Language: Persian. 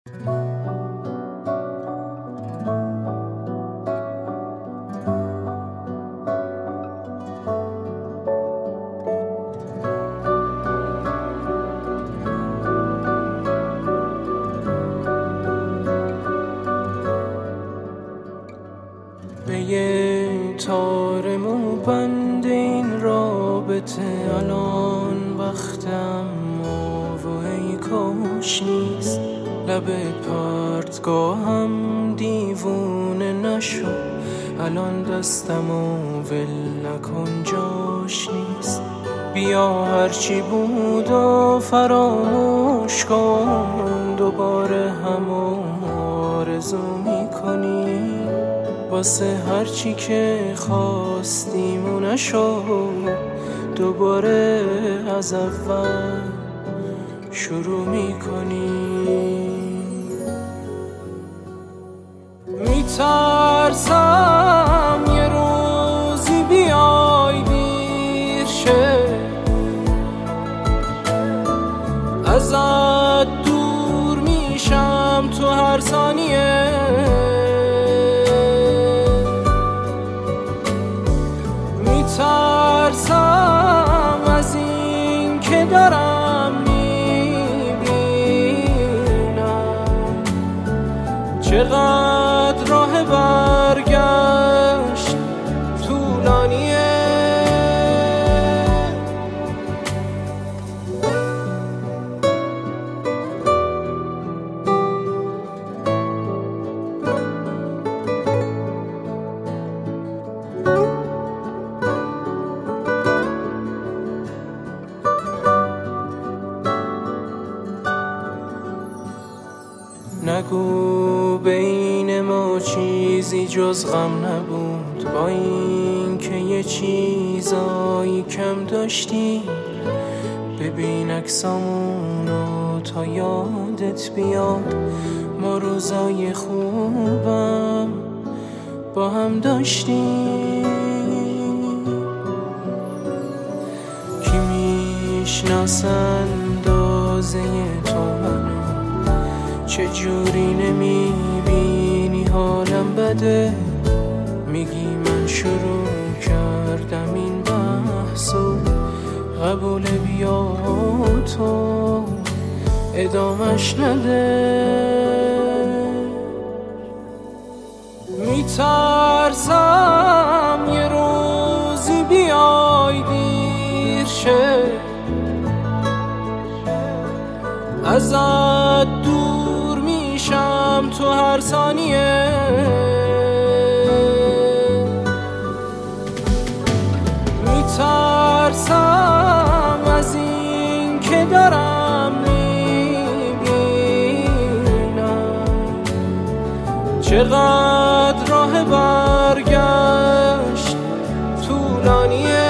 به یه تار موبند این رابطه الان وقتم و ای کاش نیست. لب پرتگاهم دیوونه نشو، الان دستمو ول نکن جاش نیست. بیا هرچی بود و فراموش کن، دوباره همو آرزو میکنی. واسه هرچی که خواستیم و نشد، دوباره از اول شروع میکنی. میترسم یه روزی بیای دیر شه، ازت دور میشم تو هر ثانیه. میترسم از این که دارم میبینم چقدر راه برگشت طولانیه. نگو بین ما چیزی جز غم نبود، با این که یه چیزایی کم داشتی. ببین عکسامونو تا یادت بیاد، ما روزای خوبم با هم داشتیم. کی میشناسه اندازه تو منو، چجوری نمیبینی حالم بده. میگی من شروع کردم این بحثو، قبول بیا تو ادامش نده. میترسم یه روزی بیای دیر شه، ازت دور میشم تو هر ثانیه. میترسم از این که دارم میبینم چقدر راه برگشت طولانیه.